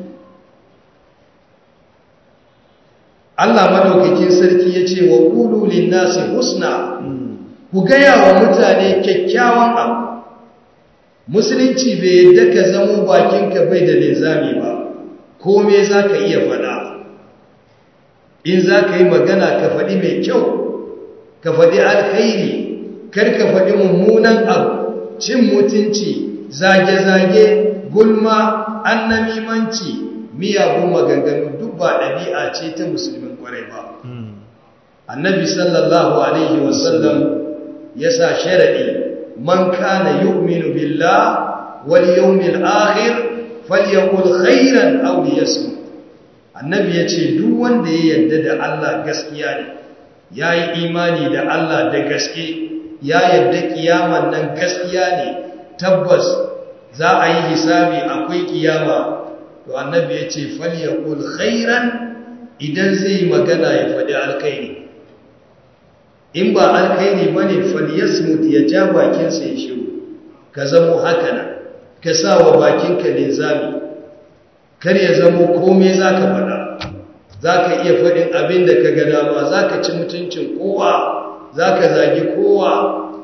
Allah madaukakin sarki ya ce wa qulu lin-nasi husna, ku gaya wa mutane kyakkyawan abu. Musulunci bai yadda ka zamo bakinka bai da linzami ba, kome za ka iya faɗa. In za ka yi magana ka faɗi mai kyau, ka faɗi alkhairi, kar ka faɗi mummunan abu, cin mutunci, zage-zage, gulma, annamimanci, miyagun maganganu duk ba ɗabi'a ce ta musulmin ƙwarai ba. Annabi sallallahu alaihi wasallam ya sa sharaɗi, man kana yu'minu billah wal yawmil akhir falyaqul khairan aw liyasmut. Annabi ya ce duk wanda ya yarda da Allah gaskiya ne, ya yi imani da Allah da gaske, ya yarda kiyaman nan gaskiya ne, tabbas za a yi hisabi akwai kiyama, to annabi ya ce falyaqul khairan, idan zai yi magana ya faɗi alkhairi. In ba alkhairi bane falyasmut, ya ja bakinsa ya shiru. Ka zamo haka nan, ka sa wa bakinka linzami, kar ya zamo komai za ka faɗa. Za ka iya faɗin abin da ka ga dama, za ka ci mutuncin kowa, za ka zagi kowa,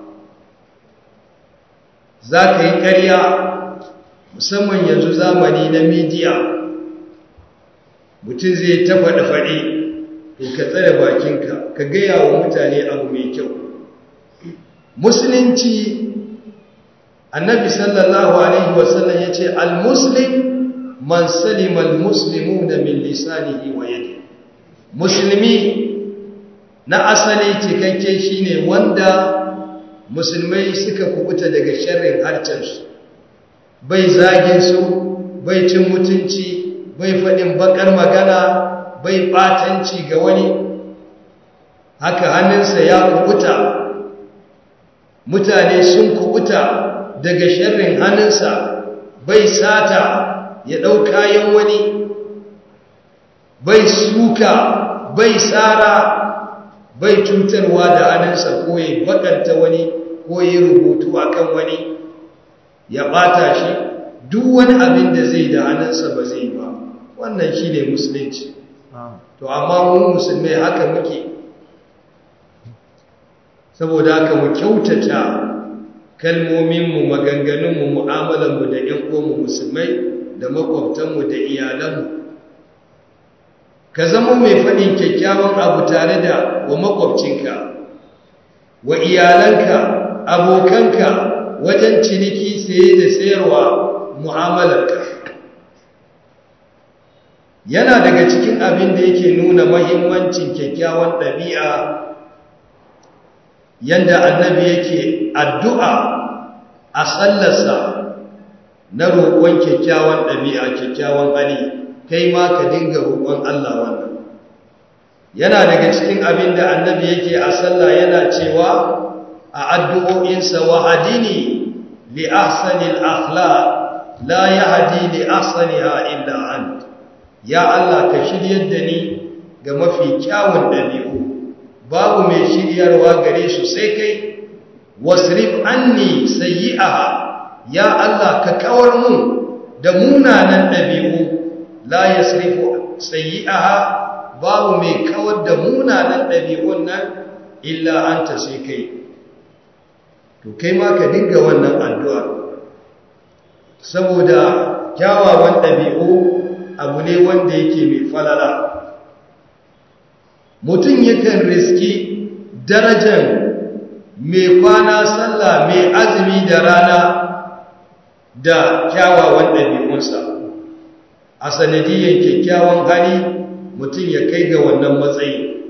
za ka yi ƙarya, musamman yanzu zamani na midiya. Mutum zai ta faɗe-faɗe, to ka tsare bakinka, ka gaya wa mutane abu mai kyau. Musulunci, annabi sallallahu alaihi wasallam ya ce al-muslim man salima al-muslimuna min lisanihi wa yadihi. Musulmi na asali cikakke shine wanda musulmai suka kubuta daga sharrin harcensu, bai zagin su, bai cin mutunci, bai faɗin bakar magana, bai ɓatanci ga wani, haka hannunsa ya kubuta, mutane sun kubuta daga sharrin hannunsa, bai sata ya ɗau kayan wani, bai suka, bai tsara, bai cutarwa da hannunsa ko ya bakanta wani ko ya rubutu akan wani ya ɓata shi. Duk wani abin da zai da hannunsa ba zai ba. Wannan shi ne musulunci. To amma mu musulmai haka muke, saboda haka mu kyautata kalmominmu, maganganunmu, mu'amalanmu da ‘yan uwanmu musulmai da makwabtanmu da iyalanmu. Ka zama mai faɗin kyakkyawan abu tare da wa makwabcinka, wa iyalanka, abokanka, wajen ciniki, saye da sayarwa, mu'amalarka. Yana daga cikin abin da yake nuna mahimmancin kyakkyawan ɗabi'a yanda annabi yake addu'a a sallarsa na roƙon kyakkyawan ɗabi'a, kyakkyawan hali, kai ma ka dinga roƙon Allah wannan. Yana daga cikin abin da annabi yake a sallah yana cewa a addu'o'insa, wa hadini li ahsanil akhlaq la yahdi li ahsaniha illa ant. Ya Allah, ka shiryar da ni ga mafi kyawun ɗabi'u, babu mai shiryarwa gare su sai kai. Wasrif anni sayyi'aha, ya Allah ka kawar mun da munanan ɗabi'u. La yasrifu sayyi'aha, babu mai kawar da munanan ɗabi'un nan illa anta sai kai. To kai ma ka dinga wannan addu'a, saboda kyawawan ɗabi'u abu ne wanda yake mai falala. Mutum yakan riski darajar mai kwana sallah, mai azumi da rana da kyawawan ɗabi'unsa. A sanadiyyar kyakkyawan hali mutum ya kai ga wannan matsayi.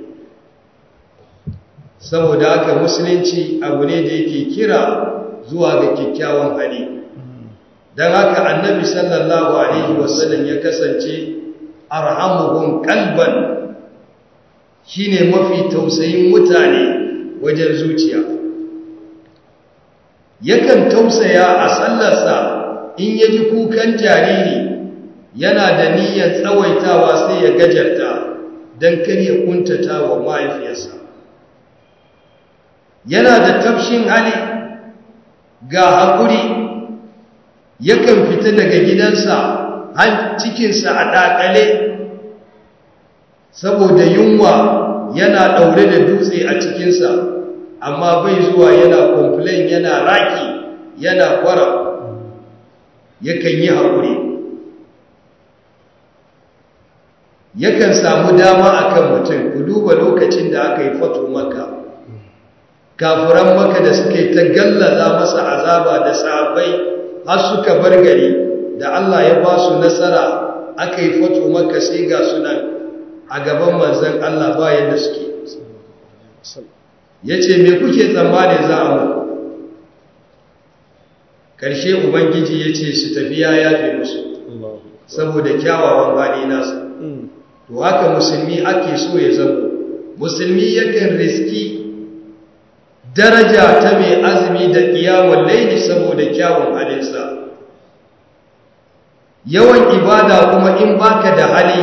Saboda haka musulunci abu ne da yake kira zuwa ga kyakkyawan hali. Don haka annabi sallallahu alaihi wasallam ya kasance arhamuhum qalban, shine mafi tausayin mutane wajen zuciya. yakan tausaya a sallarsa in ya ji kukan jariri yana da niyyar tsawaitawa sai ya gajarta don kar ya kuntata wa mahaifiyarsa. Yana da tafshin hali ga haƙuri, yakan fita daga gidansa cikinsa a ɗaƙale saboda yunwa, yana ɗaure da dutse a cikinsa, amma bai zuwa yana complain, yana raki, yana kwara, yakan yi haƙuri. Yakan samu dama akan mutum. Ku duba lokacin da aka yi fatu Makka, kafiran Makka da suke ta gallaza masa azaba da sahabbai har suka bar gari, da Allah ya ba su nasara aka yi fatu Makka, sai ga sunan a gaban manzon Allah bayan da suke. Yace me kuke tsammani za a muku? Karshe ubangiji yace su tafi, ya yafe musu saboda kyawawan hali nasu. To haka musulmi ake so ya zama. Musulmi yakan riski daraja ta mai azumi da qiyamul layli saboda kyawun halinsa. Yawan ibada kuma in baka da hali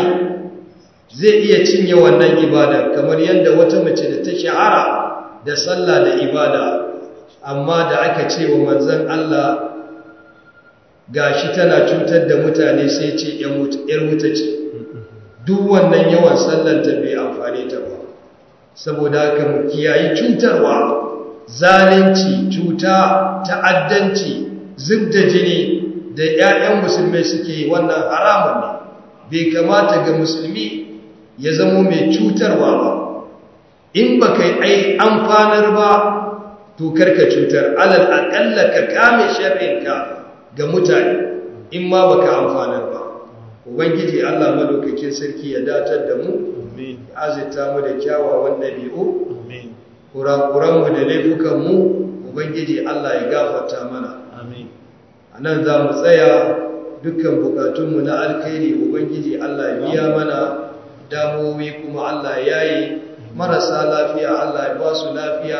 zai iya cinye wannan ibada, kamar yadda wata mace da ta shahara da sallah da ibada, amma da aka ce wa manzon Allah gashi tana cutar da mutane sai ce ‘yar wuta ce’. Duk wannan yawan sallanta bai amfane ta ba. Saboda haka mu kiyayi cutarwa, zalunci, cuta, ta'addanci, zubda jini da ‘ya'yan musulmai suke, wannan haramun ne. Bai kamata ga musulmi ya zamo mai cutarwa ba. In ba kai amfanar ba, to karka cutar. Alal aƙalla ka kame sharrinka ga mutane, in ma baka amfanar ba. Ubangiji Allah madaukakin sarki ya datar da mu, ya azita mu da kyawawan dabi'u, kurakuran mu da laifukan mu Ubangiji Allah ya gafarta mana. Anan za mu tsaya, dukkan bukatun mu na alkhairi Ubangiji Allah ya biya mana, damuwoyi kuma Allah ya yi, marasa lafiya Allah ya ba su lafiya,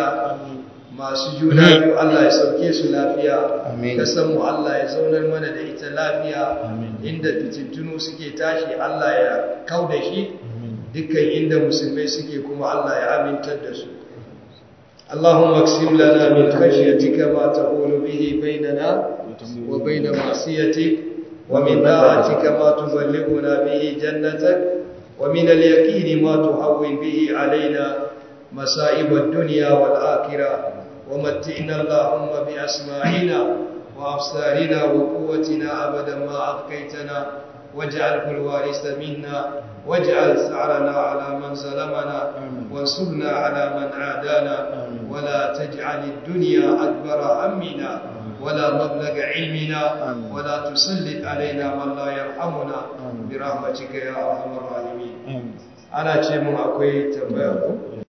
masu juna biyu Allah ya sauke su lafiya, kasanmu Allah ya zaunar mana da ita lafiya, inda fitintunu suke tashi Allah ya kau da shi, dukkan inda musulmai suke kuma Allah ya amintar da su. Allahumma qsim lana min khashyatika ma tahulu bihi bainana wa bain ma'siyatik, wa min ta'atika ma tuballighuna bihi jannatak, wa min al-yaqini ma tuhawwin bihi alaina masa'ib ad-dunya wal akhirah. ومتئنا اللهم بأسماعنا وأبصارنا وقوتنا أبدا ما أبقيتنا، واجعله الوارث منا، واجعل ثأرنا على من ظلمنا، وانصرنا على من عادانا، ولا تجعل الدنيا أكبر همنا ولا مبلغ علمنا، ولا تسلط علينا من لا يرحمنا برحمتك يا أرحم الراحمين. أنا ce mun akwai tambaya ko